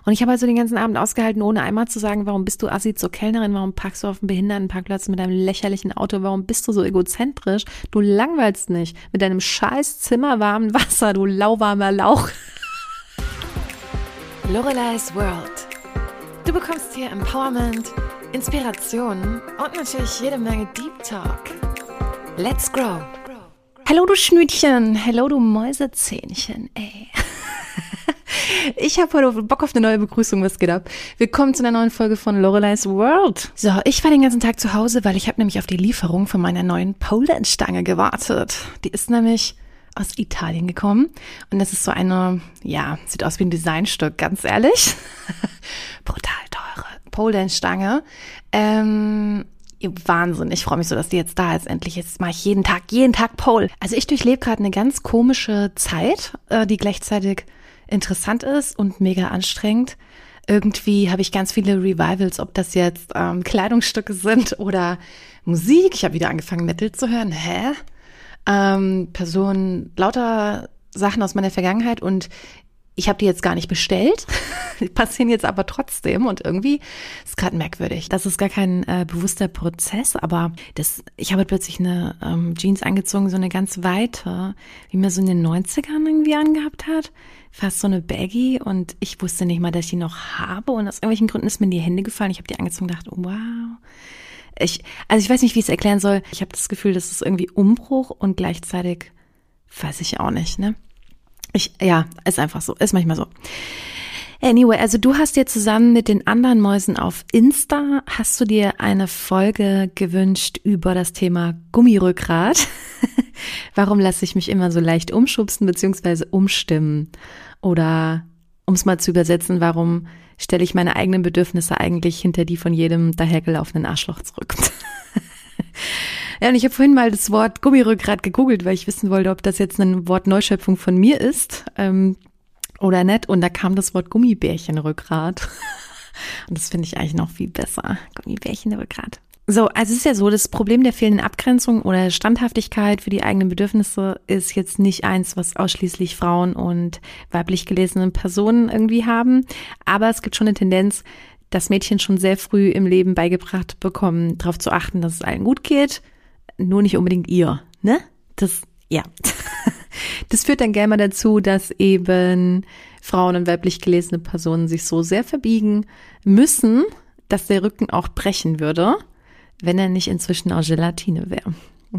Und ich habe also den ganzen Abend ausgehalten, ohne einmal zu sagen, warum bist du Assi zur Kellnerin, warum parkst du auf dem Behindertenparkplatz mit deinem lächerlichen Auto, warum bist du so egozentrisch, du langweilst nicht mit deinem scheiß zimmerwarmen Wasser, du lauwarmer Lauch. Loreley's World. Du bekommst hier Empowerment, Inspiration und natürlich jede Menge Deep Talk. Let's grow. Hallo du Schnütchen, hallo du Mäusezähnchen, ey. Ich habe heute Bock auf eine neue Begrüßung, was geht ab? Willkommen zu einer neuen Folge von Loreley's World. So, ich war den ganzen Tag zu Hause, weil ich habe nämlich auf die Lieferung von meiner neuen Pole-Dance-Stange gewartet. Die ist nämlich aus Italien gekommen und das ist so eine, ja, sieht aus wie ein Designstück, ganz ehrlich. Brutal teure Pole-Dance-Stange. Wahnsinn, ich freue mich so, dass die jetzt da ist. Endlich, jetzt mache ich jeden Tag Pole. Also ich durchlebe gerade eine ganz komische Zeit, die gleichzeitig interessant ist und mega anstrengend. Irgendwie habe ich ganz viele Revivals, ob das jetzt Kleidungsstücke sind oder Musik. Ich habe wieder angefangen, Metal zu hören. Lauter Sachen aus meiner Vergangenheit und ich habe die jetzt gar nicht bestellt, die passieren jetzt aber trotzdem und irgendwie ist gerade merkwürdig. Das ist gar kein bewusster Prozess, aber ich habe plötzlich eine Jeans angezogen, so eine ganz weite, wie man so in den 90ern irgendwie angehabt hat. Fast so eine Baggy und ich wusste nicht mal, dass ich die noch habe und aus irgendwelchen Gründen ist mir in die Hände gefallen. Ich habe die angezogen und dachte, wow. Ich weiß nicht, wie ich es erklären soll. Ich habe das Gefühl, das ist irgendwie Umbruch und gleichzeitig weiß ich auch nicht, ne? Ist einfach so, ist manchmal so. Anyway, also du hast dir zusammen mit den anderen Mäusen auf Insta, hast du dir eine Folge gewünscht über das Thema Gummirückgrat. Warum lasse ich mich immer so leicht umschubsen bzw. umstimmen? Oder, um es mal zu übersetzen, warum stelle ich meine eigenen Bedürfnisse eigentlich hinter die von jedem dahergelaufenen Arschloch zurück? Ja, und ich habe vorhin mal das Wort Gummirückgrat gegoogelt, weil ich wissen wollte, ob das jetzt eine Wortneuschöpfung von mir ist oder nicht. Und da kam das Wort Gummibärchenrückgrat. Und das finde ich eigentlich noch viel besser. Gummibärchenrückgrat. So, also es ist ja so, das Problem der fehlenden Abgrenzung oder Standhaftigkeit für die eigenen Bedürfnisse ist jetzt nicht eins, was ausschließlich Frauen und weiblich gelesene Personen irgendwie haben. Aber es gibt schon eine Tendenz, dass Mädchen schon sehr früh im Leben beigebracht bekommen, darauf zu achten, dass es allen gut geht. Nur nicht unbedingt ihr, ne? Das führt dann gerne mal dazu, dass eben Frauen und weiblich gelesene Personen sich so sehr verbiegen müssen, dass der Rücken auch brechen würde, wenn er nicht inzwischen auch Gelatine wäre.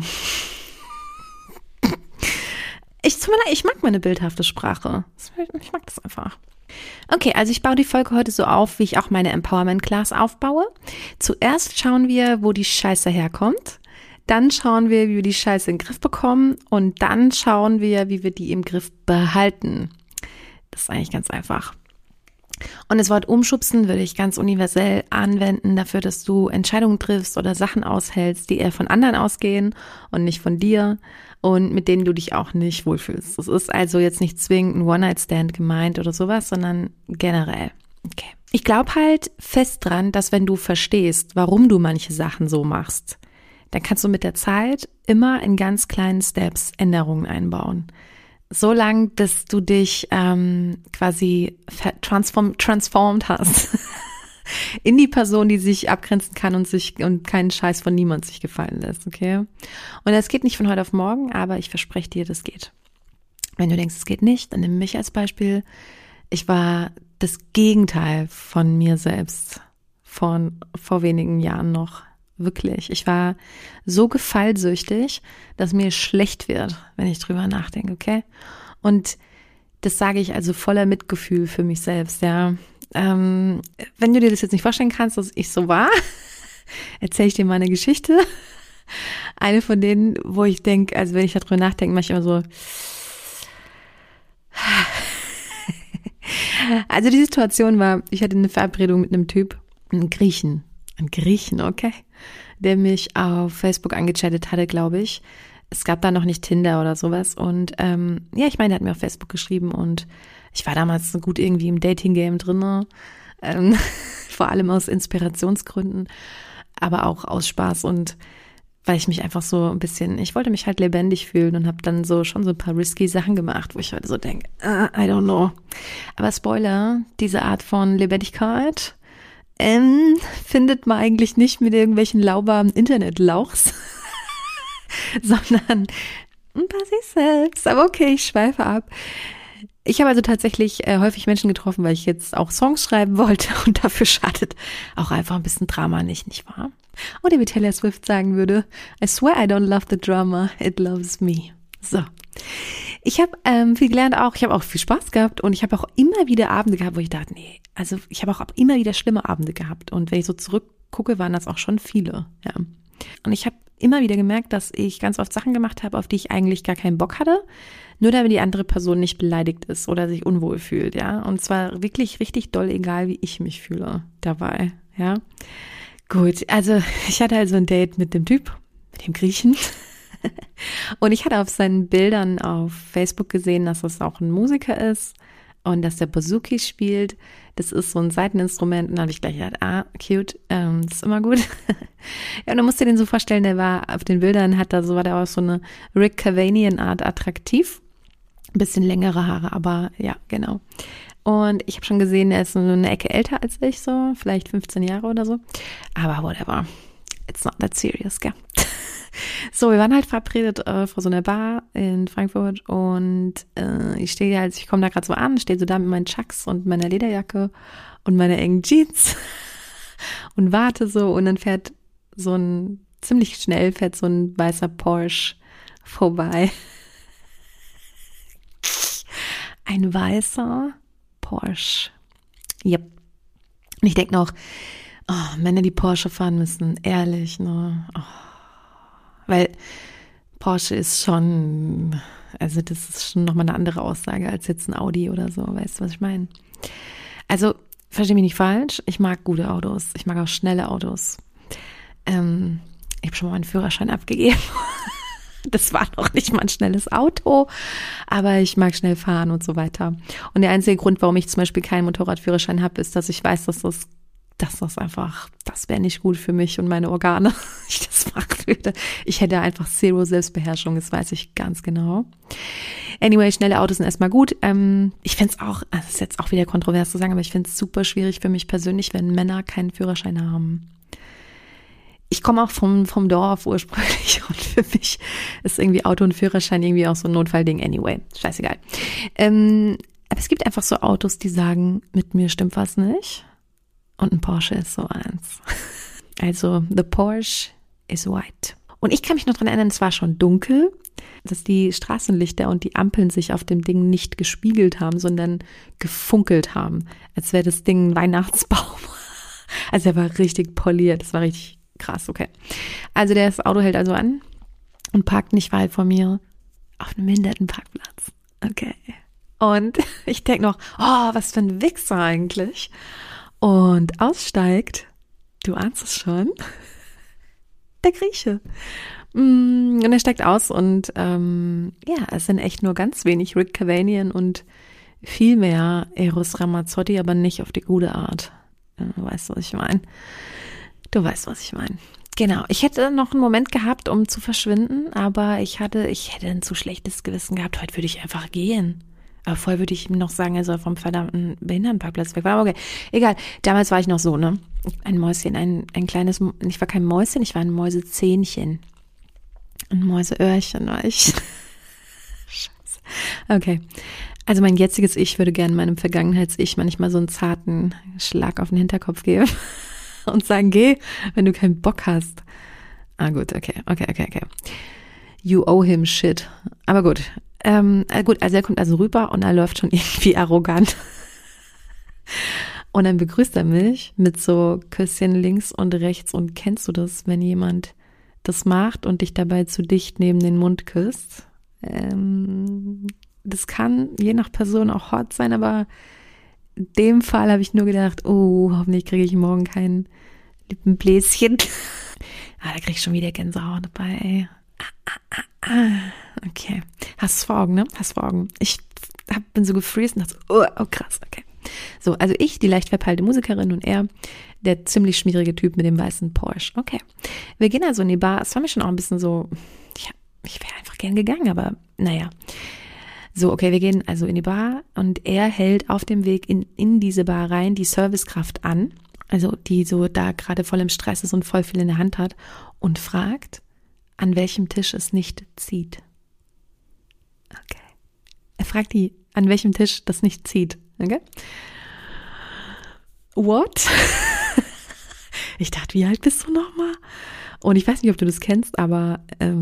Ich mag meine bildhafte Sprache. Ich mag das einfach. Okay, also ich baue die Folge heute so auf, wie ich auch meine Empowerment-Class aufbaue. Zuerst schauen wir, wo die Scheiße herkommt. Dann schauen wir, wie wir die Scheiße in den Griff bekommen. Und dann schauen wir, wie wir die im Griff behalten. Das ist eigentlich ganz einfach. Und das Wort umschubsen würde ich ganz universell anwenden dafür, dass du Entscheidungen triffst oder Sachen aushältst, die eher von anderen ausgehen und nicht von dir und mit denen du dich auch nicht wohlfühlst. Das ist also jetzt nicht zwingend ein One-Night-Stand gemeint oder sowas, sondern generell. Okay. Ich glaube halt fest dran, dass wenn du verstehst, warum du manche Sachen so machst, dann kannst du mit der Zeit immer in ganz kleinen Steps Änderungen einbauen. So lang, bis du dich quasi transformed hast in die Person, die sich abgrenzen kann und keinen Scheiß von niemand sich gefallen lässt, okay? Und das geht nicht von heute auf morgen, aber ich verspreche dir, das geht. Wenn du denkst, es geht nicht, dann nimm mich als Beispiel. Ich war das Gegenteil von mir selbst vor wenigen Jahren noch. Wirklich. Ich war so gefallsüchtig, dass mir schlecht wird, wenn ich drüber nachdenke, okay? Und das sage ich also voller Mitgefühl für mich selbst, ja. Wenn du dir das jetzt nicht vorstellen kannst, dass ich so war, erzähle ich dir mal eine Geschichte. Eine von denen, wo ich denke, also wenn ich darüber nachdenke, mache ich immer so. Also die Situation war, ich hatte eine Verabredung mit einem Typ, einem Griechen, okay, der mich auf Facebook angechattet hatte, glaube ich. Es gab da noch nicht Tinder oder sowas und ich meine, der hat mir auf Facebook geschrieben und ich war damals so gut irgendwie im Dating-Game drin, vor allem aus Inspirationsgründen, aber auch aus Spaß und weil ich mich einfach so ein bisschen, ich wollte mich halt lebendig fühlen und habe dann so schon so ein paar risky Sachen gemacht, wo ich heute so denke, I don't know. Aber Spoiler, diese Art von Lebendigkeit findet man eigentlich nicht mit irgendwelchen lauwarmen Internetlauchs, sondern bei sich selbst. Aber okay, ich schweife ab. Ich habe also tatsächlich häufig Menschen getroffen, weil ich jetzt auch Songs schreiben wollte und dafür schadet auch einfach ein bisschen Drama nicht wahr? Oder wie Taylor Swift sagen würde, I swear I don't love the drama, it loves me. So. Ich habe viel gelernt auch, ich habe auch viel Spaß gehabt und ich habe auch immer wieder Abende gehabt, wo ich dachte, nee, also ich habe auch immer wieder schlimme Abende gehabt und wenn ich so zurückgucke, waren das auch schon viele, ja. Und ich habe immer wieder gemerkt, dass ich ganz oft Sachen gemacht habe, auf die ich eigentlich gar keinen Bock hatte, nur damit die andere Person nicht beleidigt ist oder sich unwohl fühlt, ja. Und zwar wirklich richtig doll, egal wie ich mich fühle dabei, ja. Gut, also ich hatte also ein Date mit dem Typ, mit dem Griechen. Und ich hatte auf seinen Bildern auf Facebook gesehen, dass das auch ein Musiker ist und dass der Bouzouki spielt. Das ist so ein Saiteninstrument. Und dann habe ich gleich gedacht, cute, das ist immer gut. Ja, und du musst dir den so vorstellen, der war auf den Bildern, war der auch so eine Rick Cavanian-Art attraktiv. Ein bisschen längere Haare, aber ja, genau. Und ich habe schon gesehen, er ist so eine Ecke älter als ich, so vielleicht 15 Jahre oder so. Aber whatever, it's not that serious, gell? So, wir waren halt verabredet vor so einer Bar in Frankfurt und ich komme da gerade so an, stehe so da mit meinen Chucks und meiner Lederjacke und meiner engen Jeans und warte so und dann ziemlich schnell fährt so ein weißer Porsche vorbei. Ein weißer Porsche. Yep. Und ich denke noch, Männer, die Porsche fahren müssen, ehrlich, ne? Weil Porsche ist schon, also das ist schon nochmal eine andere Aussage als jetzt ein Audi oder so, weißt du, was ich meine? Also, versteh mich nicht falsch, ich mag gute Autos, ich mag auch schnelle Autos. Ich habe schon mal meinen Führerschein abgegeben. Das war noch nicht mal ein schnelles Auto, aber ich mag schnell fahren und so weiter. Und der einzige Grund, warum ich zum Beispiel keinen Motorradführerschein habe, ist, dass ich weiß, das wäre nicht gut für mich und meine Organe, wenn ich das machen würde. Ich hätte einfach zero Selbstbeherrschung, das weiß ich ganz genau. Anyway, schnelle Autos sind erstmal gut. Ich finde es auch, das ist jetzt auch wieder kontrovers zu sagen, aber ich finde es super schwierig für mich persönlich, wenn Männer keinen Führerschein haben. Ich komme auch vom Dorf ursprünglich und für mich ist irgendwie Auto und Führerschein irgendwie auch so ein Notfallding. Anyway, scheißegal. Aber es gibt einfach so Autos, die sagen, mit mir stimmt was nicht. Und ein Porsche ist so eins. Also, the Porsche is white. Und ich kann mich noch dran erinnern, es war schon dunkel, dass die Straßenlichter und die Ampeln sich auf dem Ding nicht gespiegelt haben, sondern gefunkelt haben, als wäre das Ding ein Weihnachtsbaum. Also er war richtig poliert, das war richtig krass, okay. Also das Auto hält also an und parkt nicht weit von mir auf einem Behindertenparkplatz. Okay. Und ich denke noch, was für ein Wichser eigentlich. Und aussteigt, du ahnst es schon, der Grieche. Und er steigt aus und es sind echt nur ganz wenig Rick Cavanian und viel mehr Eros Ramazzotti, aber nicht auf die gute Art. Du weißt, was ich meine. Du weißt, was ich meine. Genau, ich hätte noch einen Moment gehabt, um zu verschwinden, aber ich hätte ein zu schlechtes Gewissen gehabt. Heute würde ich einfach gehen. Aber vorher würde ich ihm noch sagen, er soll vom verdammten Behindertenparkplatz weg. Aber okay, egal. Damals war ich noch so, ne? Ein Mäuschen, ein kleines, ich war kein Mäuschen, ich war ein Mäusezähnchen. Ein Mäuseöhrchen war ich. Scheiße. Okay. Also mein jetziges Ich würde gerne meinem Vergangenheits-Ich manchmal so einen zarten Schlag auf den Hinterkopf geben und sagen, geh, wenn du keinen Bock hast. Gut, okay. You owe him shit. Aber gut. Also er kommt also rüber und er läuft schon irgendwie arrogant. Und dann begrüßt er mich mit so Küsschen links und rechts. Und kennst du das, wenn jemand das macht und dich dabei zu dicht neben den Mund küsst? Das kann je nach Person auch hot sein, aber in dem Fall habe ich nur gedacht, hoffentlich kriege ich morgen kein Lippenbläschen. Da kriege ich schon wieder Gänsehaut dabei. Okay. Hast vor Augen, ne? Ich bin so gefreezed und dachte so, oh krass, okay. So, also ich, die leicht verpeilte Musikerin und er, der ziemlich schmierige Typ mit dem weißen Porsche. Okay, wir gehen also in die Bar. Es war mir schon auch ein bisschen so, ich wäre einfach gern gegangen, aber naja. So, okay, wir gehen also in die Bar und er hält auf dem Weg in diese Bar rein die Servicekraft an, also die so da gerade voll im Stress ist und voll viel in der Hand hat und fragt, an welchem Tisch es nicht zieht. Okay. Er fragt die, an welchem Tisch das nicht zieht. Okay? What? Ich dachte, wie alt bist du nochmal? Und ich weiß nicht, ob du das kennst, aber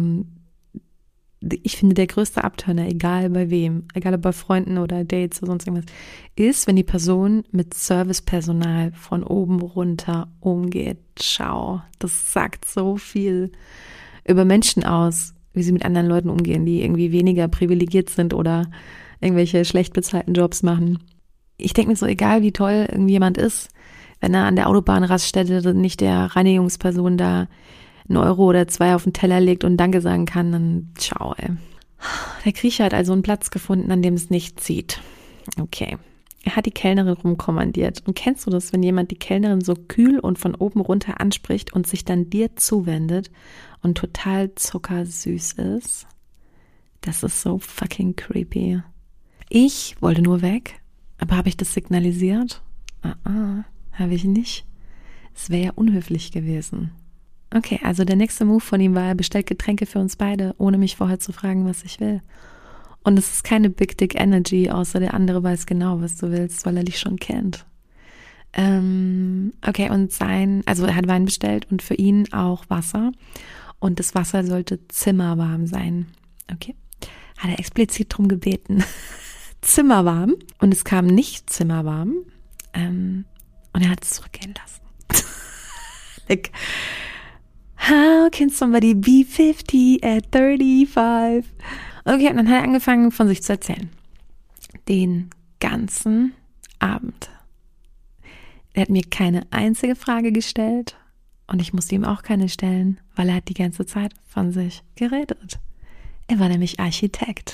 ich finde, der größte Abturner, egal bei wem, egal ob bei Freunden oder Dates oder sonst irgendwas, ist, wenn die Person mit Servicepersonal von oben runter umgeht. Ciao. Das sagt so viel über Menschen aus, wie sie mit anderen Leuten umgehen, die irgendwie weniger privilegiert sind oder irgendwelche schlecht bezahlten Jobs machen. Ich denke mir so, egal wie toll irgendjemand ist, wenn er an der Autobahnraststätte nicht der Reinigungsperson da 1 Euro oder 2 auf den Teller legt und Danke sagen kann, dann ciao, ey. Der Grieche hat also einen Platz gefunden, an dem es nicht zieht. Okay. Er hat die Kellnerin rumkommandiert. Und kennst du das, wenn jemand die Kellnerin so kühl und von oben runter anspricht und sich dann dir zuwendet und total zuckersüß ist? Das ist so fucking creepy. Ich wollte nur weg, aber habe ich das signalisiert? Habe ich nicht. Es wäre ja unhöflich gewesen. Okay, also der nächste Move von ihm war, er bestellt Getränke für uns beide, ohne mich vorher zu fragen, was ich will. Und es ist keine Big Dick Energy, außer der andere weiß genau, was du willst, weil er dich schon kennt. Okay, und also er hat Wein bestellt und für ihn auch Wasser. Und das Wasser sollte zimmerwarm sein. Okay, hat er explizit drum gebeten. Zimmerwarm. Und es kam nicht zimmerwarm. Und er hat es zurückgehen lassen. Like, how can somebody be 50 at 35? Okay, und dann hat er angefangen, von sich zu erzählen. Den ganzen Abend. Er hat mir keine einzige Frage gestellt und ich musste ihm auch keine stellen, weil er hat die ganze Zeit von sich geredet. Er war nämlich Architekt.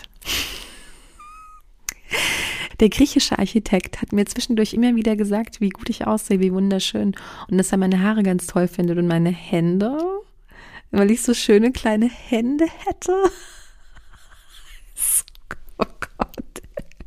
Der griechische Architekt hat mir zwischendurch immer wieder gesagt, wie gut ich aussehe, wie wunderschön und dass er meine Haare ganz toll findet und meine Hände, weil ich so schöne kleine Hände hätte. Oh Gott.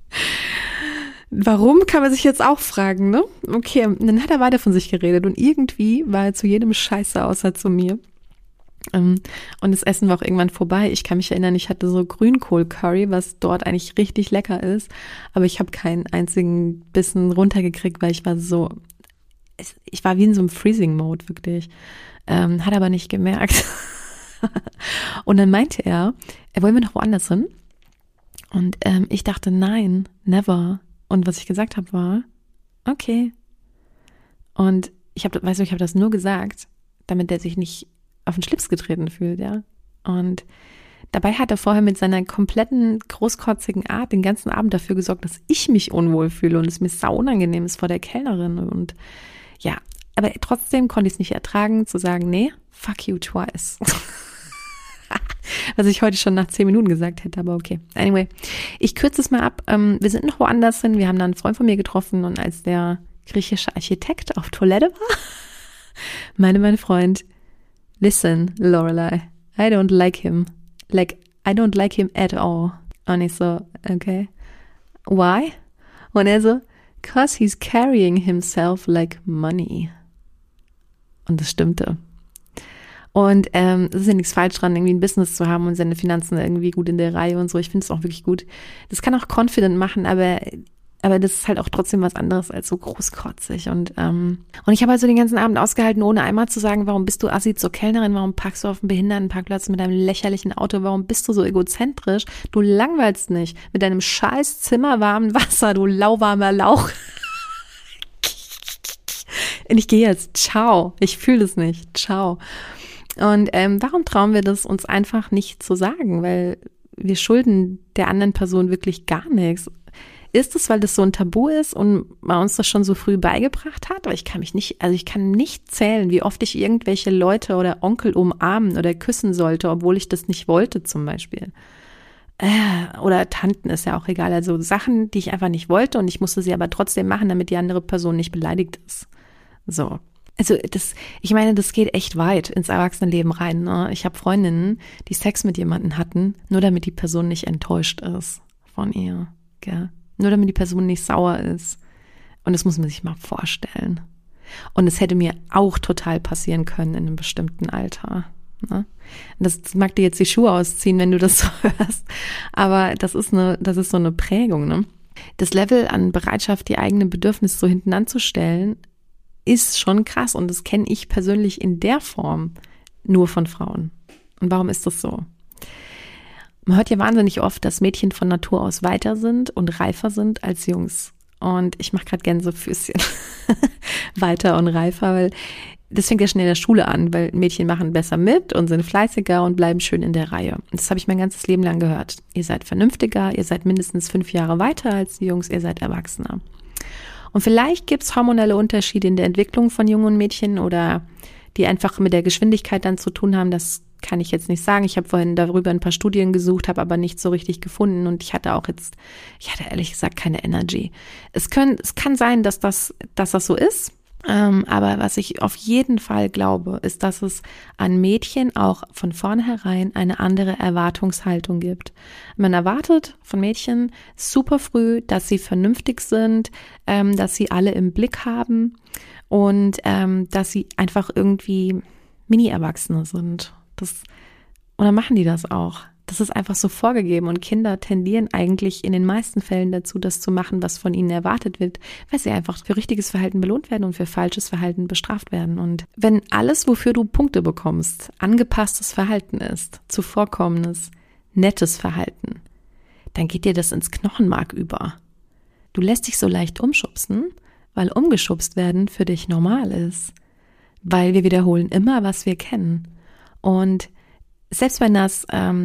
Warum, kann man sich jetzt auch fragen, ne? Okay, dann hat er weiter von sich geredet und irgendwie war er zu jedem Scheiße außer zu mir. Und das Essen war auch irgendwann vorbei. Ich kann mich erinnern, ich hatte so Grünkohl-Curry, was dort eigentlich richtig lecker ist, aber ich habe keinen einzigen Bissen runtergekriegt, weil ich war wie in so einem Freezing-Mode, wirklich. Hat aber nicht gemerkt. Und dann meinte er wollen wir noch woanders hin? Und ich dachte, nein, never. Und was ich gesagt habe, war, okay. Und ich habe das nur gesagt, damit er sich nicht auf den Schlips getreten fühlt, ja. Und dabei hat er vorher mit seiner kompletten großkotzigen Art den ganzen Abend dafür gesorgt, dass ich mich unwohl fühle und es mir sau unangenehm ist vor der Kellnerin. Und ja, aber trotzdem konnte ich es nicht ertragen, zu sagen, nee, fuck you twice. Was ich heute schon nach 10 Minuten gesagt hätte, aber okay. Anyway, ich kürze es mal ab. Wir sind noch woanders hin. Wir haben da einen Freund von mir getroffen und als der griechische Architekt auf Toilette war, meinte mein Freund, listen, Lorelei, I don't like him. Like, I don't like him at all. Und ich so, okay. Why? Und er so, 'cause he's carrying himself like money. Und das stimmte. Und es ist ja nichts falsch dran, irgendwie ein Business zu haben und seine Finanzen irgendwie gut in der Reihe und so. Ich finde es auch wirklich gut. Das kann auch confident machen, aber das ist halt auch trotzdem was anderes als so großkotzig. Und ich habe halt so den ganzen Abend ausgehalten, ohne einmal zu sagen, warum bist du Assi zur Kellnerin, warum parkst du auf dem Behindertenparkplatz mit deinem lächerlichen Auto, warum bist du so egozentrisch? Du langweilst nicht mit deinem scheiß zimmerwarmen Wasser, du lauwarmer Lauch. Und ich gehe jetzt, ciao, ich fühle es nicht, ciao. Und warum trauen wir das uns einfach nicht zu sagen? Weil wir schulden der anderen Person wirklich gar nichts. Ist es, weil das so ein Tabu ist und man uns das schon so früh beigebracht hat? Aber ich kann nicht zählen, wie oft ich irgendwelche Leute oder Onkel umarmen oder küssen sollte, obwohl ich das nicht wollte zum Beispiel. oder Tanten, ist ja auch egal. Also Sachen, die ich einfach nicht wollte und ich musste sie aber trotzdem machen, damit die andere Person nicht beleidigt ist. So. Also ich meine, das geht echt weit ins Erwachsenenleben rein. Ne? Ich habe Freundinnen, die Sex mit jemandem hatten, nur damit die Person nicht enttäuscht ist von ihr. Gell? Nur damit die Person nicht sauer ist. Und das muss man sich mal vorstellen. Und es hätte mir auch total passieren können in einem bestimmten Alter. Ne? Das mag dir jetzt die Schuhe ausziehen, wenn du das so hörst. Aber das ist so eine Prägung. Ne? Das Level an Bereitschaft, die eigenen Bedürfnisse so hinten anzustellen, ist schon krass. Und das kenne ich persönlich in der Form nur von Frauen. Und warum ist das so? Man hört ja wahnsinnig oft, dass Mädchen von Natur aus weiter sind und reifer sind als Jungs. Und ich mache gerade Gänsefüßchen. Weiter und reifer, weil das fängt ja schon in der Schule an, weil Mädchen machen besser mit und sind fleißiger und bleiben schön in der Reihe. Und das habe ich mein ganzes Leben lang gehört. Ihr seid vernünftiger, ihr seid mindestens 5 Jahre weiter als die Jungs, ihr seid Erwachsener. Und vielleicht gibt es hormonelle Unterschiede in der Entwicklung von Jungen und Mädchen oder die einfach mit der Geschwindigkeit dann zu tun haben. Das kann ich jetzt nicht sagen. Ich habe vorhin darüber ein paar Studien gesucht, habe aber nichts so richtig gefunden und ich hatte ehrlich gesagt keine Energy. Es kann sein, dass das so ist. Aber was ich auf jeden Fall glaube, ist, dass es an Mädchen auch von vornherein eine andere Erwartungshaltung gibt. Man erwartet von Mädchen super früh, dass sie vernünftig sind, dass sie alle im Blick haben und dass sie einfach irgendwie Mini-Erwachsene sind. Und dann machen die das auch. Das ist einfach so vorgegeben und Kinder tendieren eigentlich in den meisten Fällen dazu, das zu machen, was von ihnen erwartet wird, weil sie einfach für richtiges Verhalten belohnt werden und für falsches Verhalten bestraft werden. Und wenn alles, wofür du Punkte bekommst, angepasstes Verhalten ist, zuvorkommendes, nettes Verhalten, dann geht dir das ins Knochenmark über. Du lässt dich so leicht umschubsen, weil umgeschubst werden für dich normal ist. Weil wir wiederholen immer, was wir kennen. Und selbst wenn das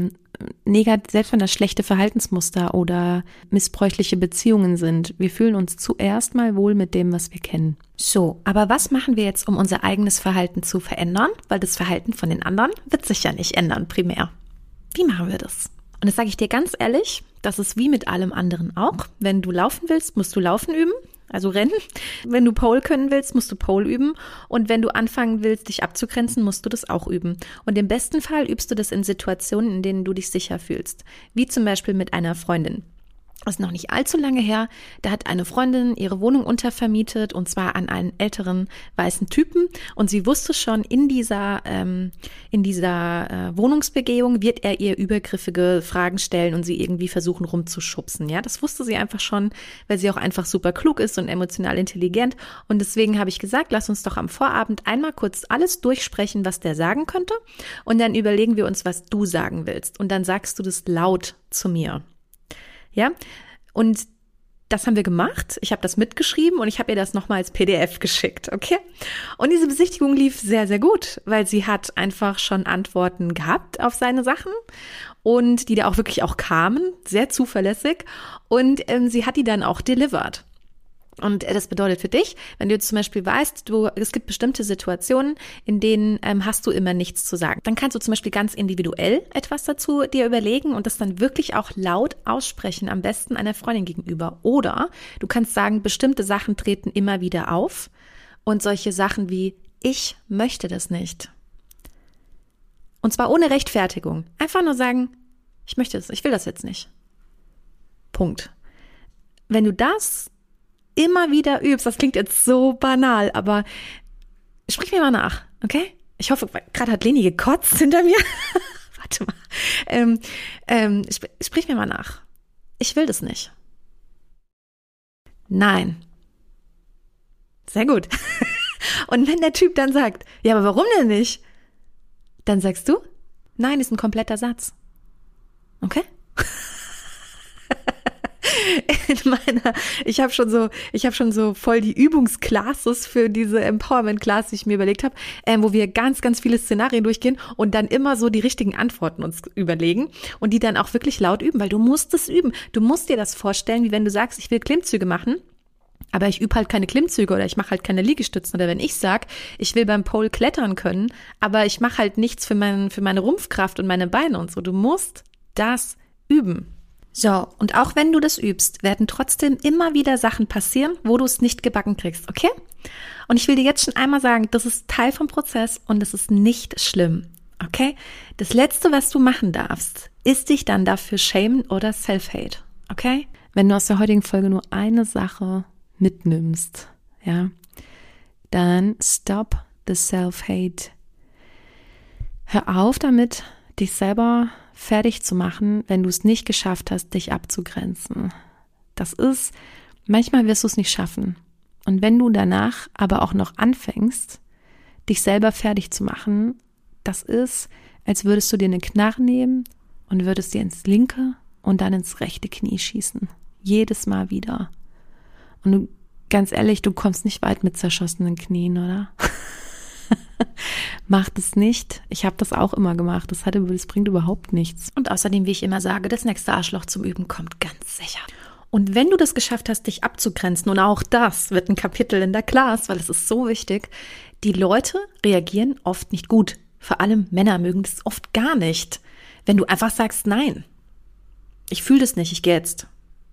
schlechte Verhaltensmuster oder missbräuchliche Beziehungen sind, wir fühlen uns zuerst mal wohl mit dem, was wir kennen. So, aber was machen wir jetzt, um unser eigenes Verhalten zu verändern? Weil das Verhalten von den anderen wird sich ja nicht ändern, primär. Wie machen wir das? Und das sage ich dir ganz ehrlich, das ist wie mit allem anderen auch. Wenn du laufen willst, musst du Laufen üben. Also rennen. Wenn du Pole können willst, musst du Pole üben. Und wenn du anfangen willst, dich abzugrenzen, musst du das auch üben. Und im besten Fall übst du das in Situationen, in denen du dich sicher fühlst. Wie zum Beispiel mit einer Freundin. Das ist noch nicht allzu lange her. Da hat eine Freundin ihre Wohnung untervermietet und zwar an einen älteren weißen Typen. Und sie wusste schon, in dieser Wohnungsbegehung wird er ihr übergriffige Fragen stellen und sie irgendwie versuchen rumzuschubsen. Ja, das wusste sie einfach schon, weil sie auch einfach super klug ist und emotional intelligent. Und deswegen habe ich gesagt, lass uns doch am Vorabend einmal kurz alles durchsprechen, was der sagen könnte. Und dann überlegen wir uns, was du sagen willst. Und dann sagst du das laut zu mir. Ja, und das haben wir gemacht. Ich habe das mitgeschrieben und ich habe ihr das nochmal als PDF geschickt, okay? Und diese Besichtigung lief sehr, sehr gut, weil sie hat einfach schon Antworten gehabt auf seine Sachen und die da auch wirklich auch kamen, sehr zuverlässig und sie hat die dann auch delivered. Und das bedeutet für dich, wenn du jetzt zum Beispiel weißt, es gibt bestimmte Situationen, in denen hast du immer nichts zu sagen. Dann kannst du zum Beispiel ganz individuell etwas dazu dir überlegen und das dann wirklich auch laut aussprechen, am besten einer Freundin gegenüber. Oder du kannst sagen, bestimmte Sachen treten immer wieder auf und solche Sachen wie, ich möchte das nicht. Und zwar ohne Rechtfertigung. Einfach nur sagen, ich möchte das, ich will das jetzt nicht. Punkt. Wenn du das immer wieder übst, das klingt jetzt so banal, aber sprich mir mal nach, okay? Ich hoffe, gerade hat Leni gekotzt hinter mir. Warte mal. Sprich mir mal nach. Ich will das nicht. Nein. Sehr gut. Und wenn der Typ dann sagt, ja, aber warum denn nicht? Dann sagst du, nein, ist ein kompletter Satz. Okay? Ich habe schon so voll die Übungsclasses für diese Empowerment-Class, die ich mir überlegt habe, wo wir ganz, ganz viele Szenarien durchgehen und dann immer so die richtigen Antworten uns überlegen und die dann auch wirklich laut üben, weil du musst es üben. Du musst dir das vorstellen, wie wenn du sagst, ich will Klimmzüge machen, aber ich übe halt keine Klimmzüge oder ich mache halt keine Liegestützen. Oder wenn ich sage, ich will beim Pole klettern können, aber ich mache halt nichts für meine Rumpfkraft und meine Beine und so. Du musst das üben. So, und auch wenn du das übst, werden trotzdem immer wieder Sachen passieren, wo du es nicht gebacken kriegst, okay? Und ich will dir jetzt schon einmal sagen, das ist Teil vom Prozess und es ist nicht schlimm, okay? Das Letzte, was du machen darfst, ist dich dann dafür schämen oder Self-Hate, okay? Wenn du aus der heutigen Folge nur eine Sache mitnimmst, ja, dann stop the Self-Hate. Hör auf damit, dich selber fertig zu machen, wenn du es nicht geschafft hast, dich abzugrenzen. Das ist, manchmal wirst du es nicht schaffen. Und wenn du danach aber auch noch anfängst, dich selber fertig zu machen, das ist, als würdest du dir eine Knarre nehmen und würdest dir ins linke und dann ins rechte Knie schießen. Jedes Mal wieder. Und du, ganz ehrlich, du kommst nicht weit mit zerschossenen Knien, oder? Mach das nicht. Ich habe das auch immer gemacht. Das bringt überhaupt nichts. Und außerdem, wie ich immer sage, das nächste Arschloch zum Üben kommt ganz sicher. Und wenn du das geschafft hast, dich abzugrenzen, und auch das wird ein Kapitel in der Class, weil es ist so wichtig, die Leute reagieren oft nicht gut. Vor allem Männer mögen das oft gar nicht. Wenn du einfach sagst, nein, ich fühle das nicht, ich gehe jetzt.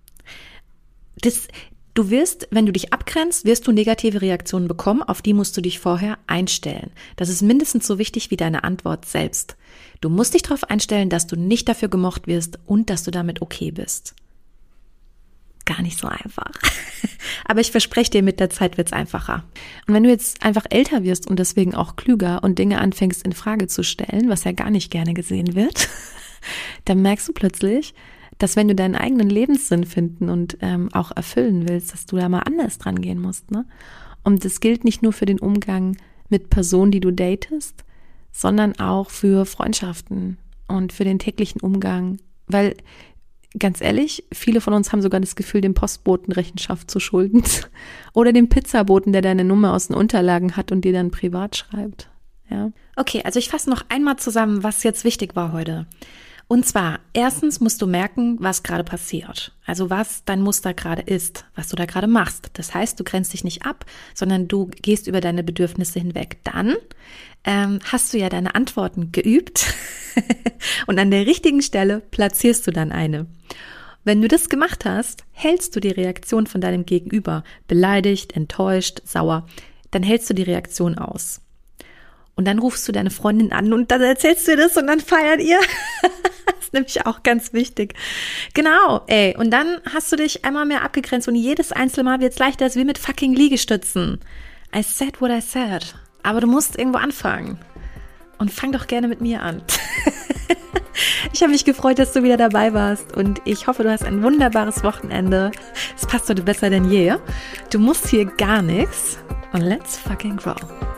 Du wirst, wenn du dich abgrenzt, wirst du negative Reaktionen bekommen, auf die musst du dich vorher einstellen. Das ist mindestens so wichtig wie deine Antwort selbst. Du musst dich darauf einstellen, dass du nicht dafür gemocht wirst und dass du damit okay bist. Gar nicht so einfach. Aber ich verspreche dir, mit der Zeit wird's einfacher. Und wenn du jetzt einfach älter wirst und deswegen auch klüger und Dinge anfängst in Frage zu stellen, was ja gar nicht gerne gesehen wird, dann merkst du plötzlich, dass wenn du deinen eigenen Lebenssinn finden und auch erfüllen willst, dass du da mal anders dran gehen musst, ne? Und das gilt nicht nur für den Umgang mit Personen, die du datest, sondern auch für Freundschaften und für den täglichen Umgang, weil ganz ehrlich, viele von uns haben sogar das Gefühl, dem Postboten Rechenschaft zu schulden oder dem Pizzaboten, der deine Nummer aus den Unterlagen hat und dir dann privat schreibt. Ja. Okay, also ich fasse noch einmal zusammen, was jetzt wichtig war heute. Und zwar, erstens musst du merken, was gerade passiert. Also was dein Muster gerade ist, was du da gerade machst. Das heißt, du grenzt dich nicht ab, sondern du gehst über deine Bedürfnisse hinweg. Dann hast du ja deine Antworten geübt und an der richtigen Stelle platzierst du dann eine. Wenn du das gemacht hast, hältst du die Reaktion von deinem Gegenüber, beleidigt, enttäuscht, sauer, dann hältst du die Reaktion aus. Und dann rufst du deine Freundin an und dann erzählst du ihr das und dann feiert ihr. Das ist nämlich auch ganz wichtig. Genau, ey. Und dann hast du dich einmal mehr abgegrenzt und jedes einzelne Mal wird's leichter, als wie mit fucking Liegestützen. I said what I said. Aber du musst irgendwo anfangen. Und fang doch gerne mit mir an. Ich habe mich gefreut, dass du wieder dabei warst und ich hoffe, du hast ein wunderbares Wochenende. Es passt heute besser denn je. Du musst hier gar nichts und let's fucking grow.